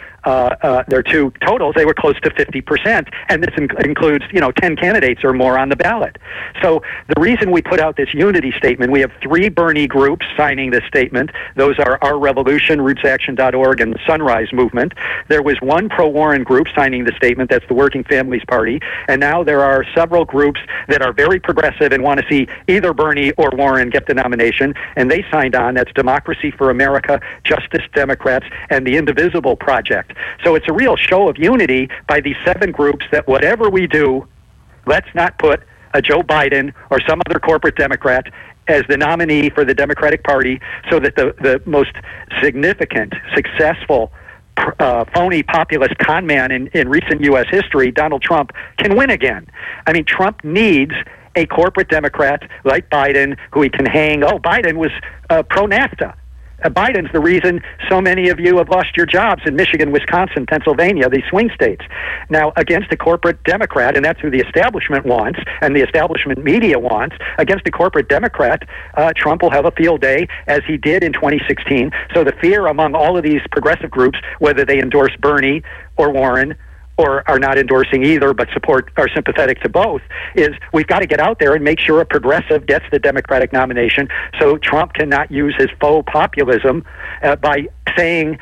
two totals, they were close to 50%, and this includes 10 candidates or more on the ballot. So the reason we put out this unity statement, we have 3 Bernie groups signing this statement. Those are Our Revolution, RootsAction.org, and the Sunrise Movement. There was one pro-Warren group signing the statement, that's the Working Families Party, and now there are several groups that are very progressive and want to see either Bernie or Warren get the nomination, and they signed on. That's Democracy for America, Justice Democrats, and the Indivisible Project. So it's a real show of unity by these 7 groups that whatever we do, let's not put a Joe Biden or some other corporate Democrat as the nominee for the Democratic Party, so that the most significant, successful, phony populist con man in recent U.S. history, Donald Trump, can win again. I mean, Trump needs a corporate Democrat like Biden who he can hang. Oh, Biden was pro-NAFTA. Biden's the reason so many of you have lost your jobs in Michigan, Wisconsin, Pennsylvania, these swing states. Now, against a corporate Democrat, and that's who the establishment wants, and the establishment media wants, against a corporate Democrat, Trump will have a field day, as he did in 2016. So the fear among all of these progressive groups, whether they endorse Bernie or Warren, or are not endorsing either but are sympathetic to both, is we've got to get out there and make sure a progressive gets the Democratic nomination so Trump cannot use his faux populism by saying,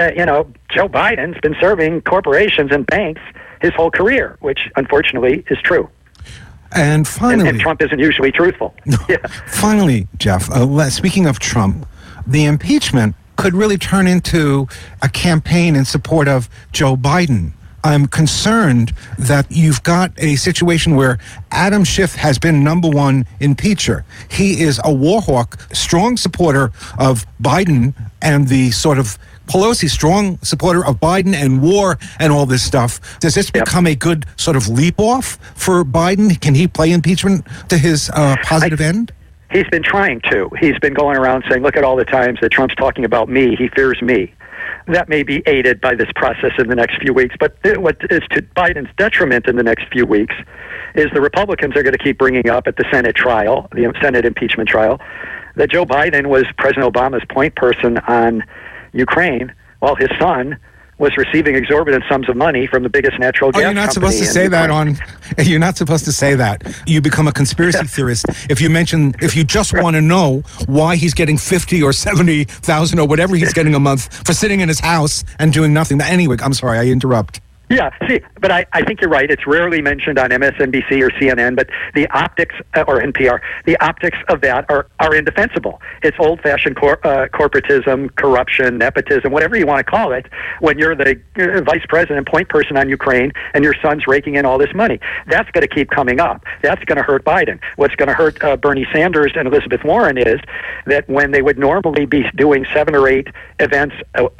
Joe Biden's been serving corporations and banks his whole career, which unfortunately is true. And finally... And Trump isn't usually truthful. Yeah. Finally, Jeff, speaking of Trump, the impeachment could really turn into a campaign in support of Joe Biden. I'm concerned that you've got a situation where Adam Schiff has been number one impeacher. He is a war hawk, strong supporter of Biden and the sort of Pelosi, strong supporter of Biden and war and all this stuff. Does this become a good sort of leap off for Biden? Can he play impeachment to his positive end? He's been trying to. He's been going around saying, look at all the times that Trump's talking about me. He fears me. That may be aided by this process in the next few weeks. But what is to Biden's detriment in the next few weeks is the Republicans are going to keep bringing up at the Senate trial, the Senate impeachment trial, that Joe Biden was President Obama's point person on Ukraine while his son was receiving exorbitant sums of money from the biggest natural gas company. You're not supposed to say that on... You're not supposed to say that. You become a conspiracy theorist if you just want to know why he's getting 50 or 70,000 or whatever he's getting a month for sitting in his house and doing nothing. Anyway, I'm sorry, I interrupt. Yeah, see, but I think you're right. It's rarely mentioned on MSNBC or CNN, but the optics, or NPR, the optics of that are indefensible. It's old-fashioned corporatism, corruption, nepotism, whatever you want to call it, when you're the vice president, point person on Ukraine, and your son's raking in all this money. That's going to keep coming up. That's going to hurt Biden. What's going to hurt Bernie Sanders and Elizabeth Warren is that when they would normally be doing 7 or 8 events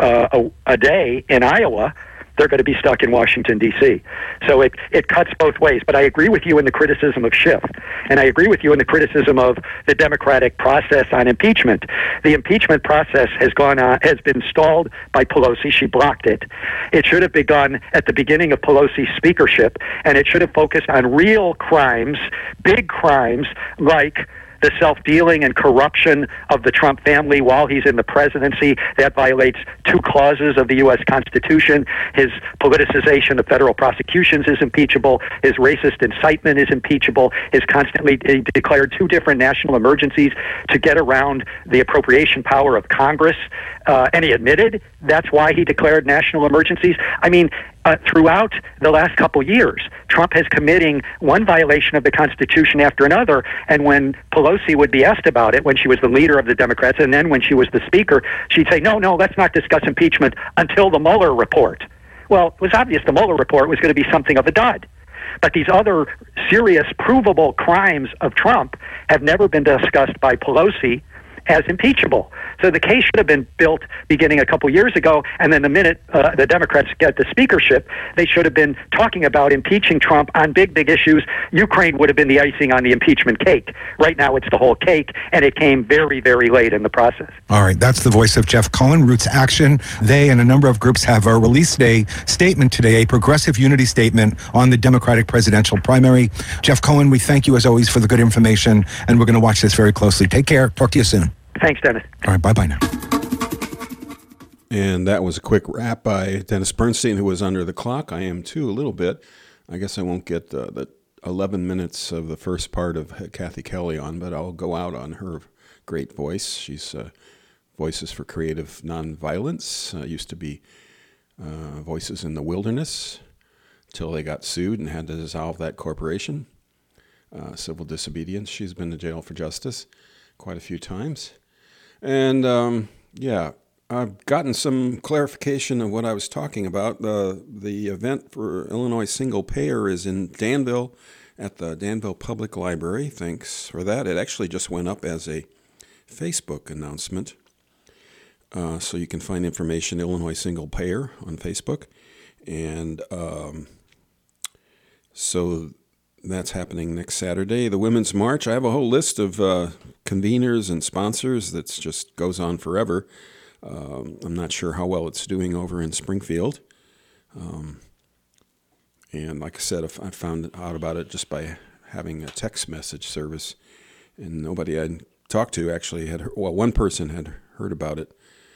a day in Iowa, they're going to be stuck in Washington, D.C. So it cuts both ways. But I agree with you in the criticism of Schiff, and I agree with you in the criticism of the democratic process on impeachment. The impeachment process has been stalled by Pelosi. She blocked it. It should have begun at the beginning of Pelosi's speakership, and it should have focused on real crimes, big crimes like the self-dealing and corruption of the Trump family while he's in the presidency. That violates 2 clauses of the U.S. Constitution. His politicization of federal prosecutions is impeachable. His racist incitement is impeachable. He declared 2 different national emergencies to get around the appropriation power of Congress. And he admitted that's why he declared national emergencies. I mean, throughout the last couple years, Trump is committing one violation of the Constitution after another, and when Pelosi would be asked about it, when she was the leader of the Democrats, and then when she was the speaker, she'd say, no, let's not discuss impeachment until the Mueller report. Well, it was obvious the Mueller report was going to be something of a dud. But these other serious, provable crimes of Trump have never been discussed by Pelosi as impeachable. So the case should have been built beginning a couple years ago, and then the minute the Democrats get the speakership, they should have been talking about impeaching Trump on big issues. Ukraine would have been the icing on the impeachment cake. Right now it's the whole cake, and it came very, very late in the process. All right, that's the voice of Jeff Cohen, Roots Action. They and a number of groups have released a statement today, a progressive unity statement on the Democratic presidential primary. Jeff Cohen, we thank you as always for the good information, and we're going to watch this very closely. Take care. Talk to you soon. Thanks, Dennis. All right, bye-bye now. And that was a quick rap by Dennis Bernstein, who was under the clock. I am too, a little bit. I guess I won't get the 11 minutes of the first part of Kathy Kelly on, but I'll go out on her great voice. She's Voices for Creative Nonviolence. Used to be Voices in the Wilderness, till they got sued and had to dissolve that corporation. Civil disobedience. She's been to jail for justice quite a few times. And, I've gotten some clarification of what I was talking about. The event for Illinois Single Payer is in Danville at the Danville Public Library. Thanks for that. It actually just went up as a Facebook announcement. So you can find information, Illinois Single Payer, on Facebook. And so that's happening next Saturday. The Women's March, I have a whole list of conveners and sponsors that just goes on forever. I'm not sure how well it's doing over in Springfield. And like I said, I found out about it just by having a text message service. And nobody I'd talked to actually had heard, well, one person had heard about it.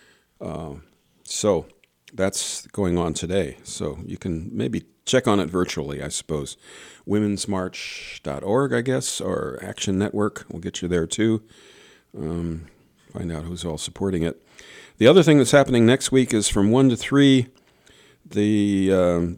So that's going on today. So you can maybe check on it virtually, I suppose. womensmarch.org, I guess, or Action Network will get you there too. Find out who's all supporting it. The other thing that's happening next week is from 1 to 3, the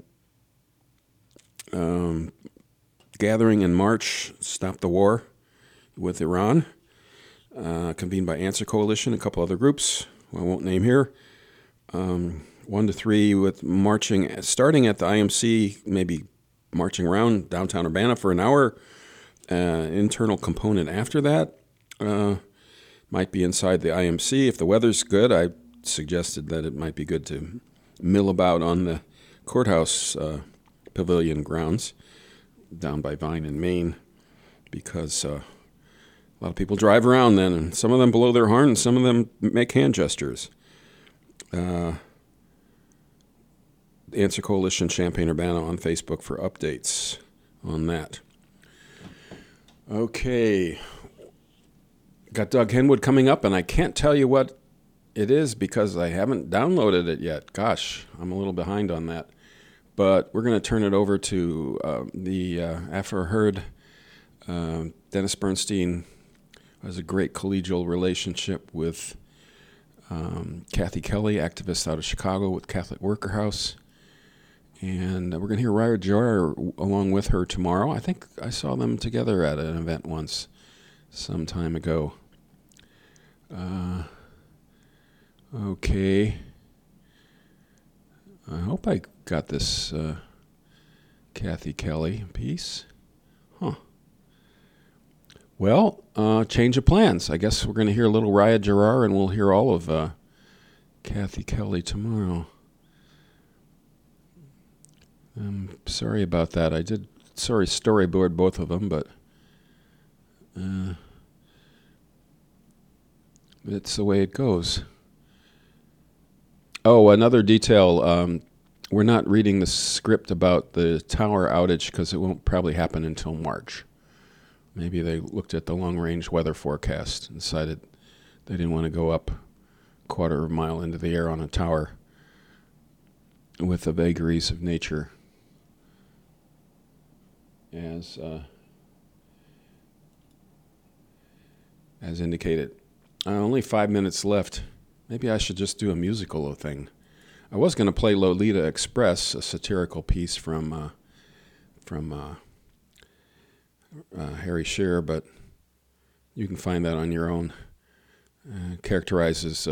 gathering in March, Stop the War with Iran, convened by Answer Coalition, a couple other groups I won't name here. 1 to 3 with marching, starting at the IMC, maybe marching around downtown Urbana for an hour. Internal component after that might be inside the IMC. If the weather's good, I suggested that it might be good to mill about on the courthouse pavilion grounds down by Vine and Main, because a lot of people drive around then, and some of them blow their horn and some of them make hand gestures. Answer Coalition Champaign-Urbana on Facebook for updates on that. Okay. Got Doug Henwood coming up, and I can't tell you what it is because I haven't downloaded it yet. Gosh, I'm a little behind on that. But we're going to turn it over to after heard Dennis Bernstein has a great collegial relationship with Kathy Kelly, activist out of Chicago with Catholic Worker House. And we're going to hear Raya Jarrah along with her tomorrow. I think I saw them together at an event once, some time ago. Okay. I hope I got this Kathy Kelly piece. Huh. Well, change of plans. I guess we're going to hear a little Raya Jarrah, and we'll hear all of Kathy Kelly tomorrow. I'm sorry about that. I did storyboard both of them, but it's the way it goes. Oh, another detail. We're not reading the script about the tower outage because it won't probably happen until March. Maybe they looked at the long-range weather forecast and decided they didn't want to go up a quarter of a mile into the air on a tower with the vagaries of nature as indicated. Only 5 minutes left. Maybe I should just do a musical thing. I was going to play Lolita Express, a satirical piece from Harry Shearer, but you can find that on your own. Characterizes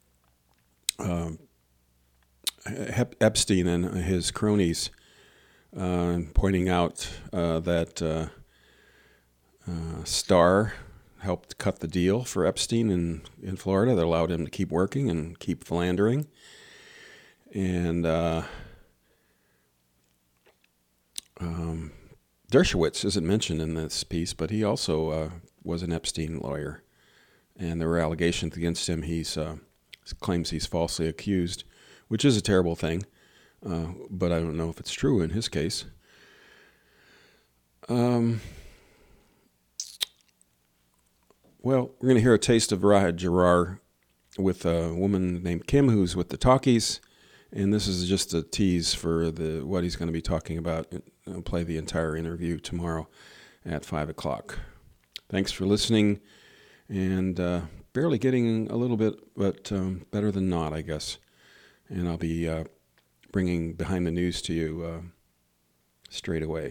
Epstein and his cronies, pointing out that Starr helped cut the deal for Epstein in Florida that allowed him to keep working and keep philandering. And Dershowitz isn't mentioned in this piece, but he also was an Epstein lawyer. And there were allegations against him. He claims he's falsely accused, which is a terrible thing, but I don't know if it's true in his case. Well, we're going to hear a taste of Raya Jarrah with a woman named Kim who's with the Talkies, and this is just a tease for what he's going to be talking about. I'll play the entire interview tomorrow at 5 o'clock. Thanks for listening, and barely getting a little bit, but better than not, I guess. And I'll be bringing Behind the News to you straight away.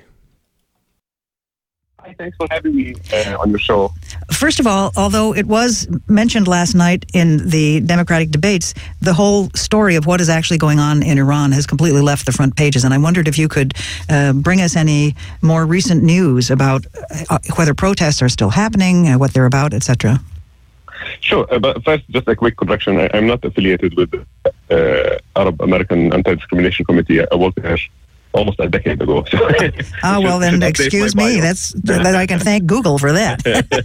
Hi, thanks for having me on your show. First of all, although it was mentioned last night in the Democratic debates, the whole story of what is actually going on in Iran has completely left the front pages. And I wondered if you could bring us any more recent news about whether protests are still happening, what they're about, etc. Sure, but first, just a quick correction. I'm not affiliated with the Arab American Anti-Discrimination Committee. I worked there almost a decade ago. So well then, excuse me. That I can thank Google for that.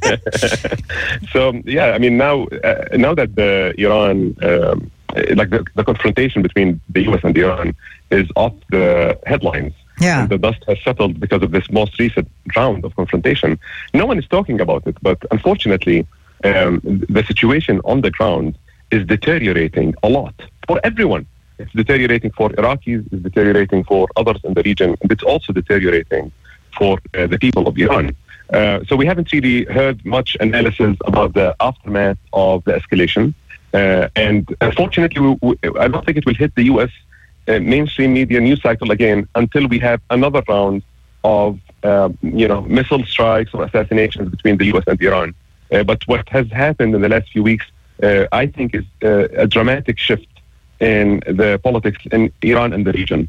So yeah, I mean now that the Iran, the confrontation between the U.S. and Iran is off the headlines. Yeah. And the dust has settled because of this most recent round of confrontation. No one is talking about it, but unfortunately, the situation on the ground is deteriorating a lot for everyone. It's deteriorating for Iraqis, it's deteriorating for others in the region, and it's also deteriorating for the people of Iran. So we haven't really heard much analysis about the aftermath of the escalation. And unfortunately, I don't think it will hit the U.S. Mainstream media news cycle again until we have another round of missile strikes or assassinations between the U.S. and Iran. But what has happened in the last few weeks, I think, is a dramatic shift in the politics in Iran and the region.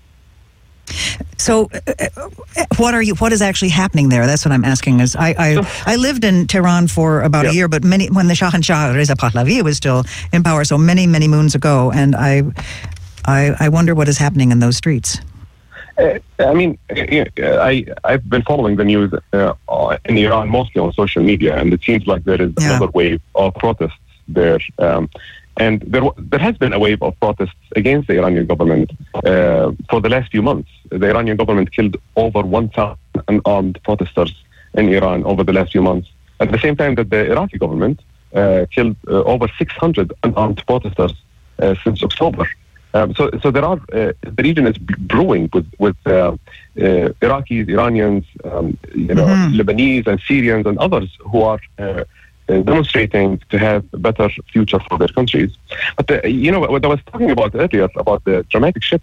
So, what is actually happening there? That's what I'm asking. I lived in Tehran for about a year, but when the Shah Reza Pahlavi was still in power, so many moons ago, and I wonder what is happening in those streets. I mean, I've been following the news in Iran mostly on social media, and it seems like there is another wave of protests there. And there has been a wave of protests against the Iranian government for the last few months. The Iranian government killed over 1,000 unarmed protesters in Iran over the last few months. At the same time that the Iraqi government killed over 600 unarmed protesters since October. So there are the region is brewing with Iraqis, Iranians, Lebanese and Syrians and others who are demonstrating to have a better future for their countries. But what I was talking about earlier about the dramatic shift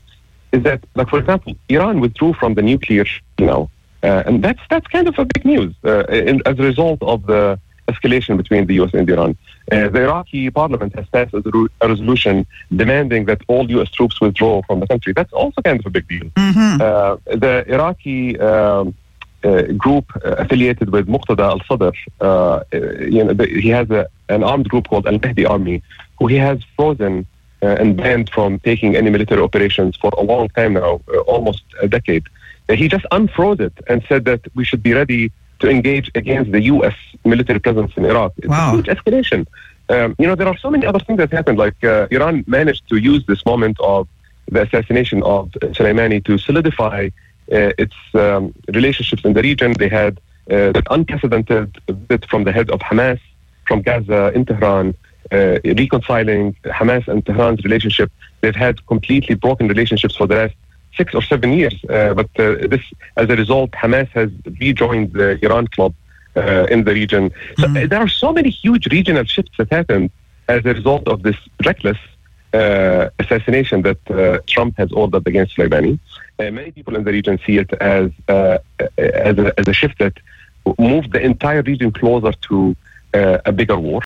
is that, like, for example, Iran withdrew from the nuclear, and that's kind of a big news as a result of the escalation between the U.S. and Iran. The Iraqi parliament has passed a resolution demanding that all U.S. troops withdraw from the country. That's also kind of a big deal. Mm-hmm. The Iraqi group affiliated with Muqtada al-Sadr, he has an armed group called Al-Mahdi Army, who he has frozen and banned from taking any military operations for a long time now, almost a decade. He just unfroze it and said that we should be ready to engage against the U.S. military presence in Iraq. It's a huge escalation. There are so many other things that happened, like Iran managed to use this moment of the assassination of Soleimani to solidify its relationships in the region. They had that unprecedented visit from the head of Hamas from Gaza in Tehran, reconciling Hamas and Tehran's relationship. They've had completely broken relationships for the last 6 or 7 years, but this, as a result, Hamas has rejoined the Iran club in the region. So there are so many huge regional shifts that happened as a result of this reckless assassination that Trump has ordered against Soleimani. Many people in the region see it as a shift that moved the entire region closer to a bigger war.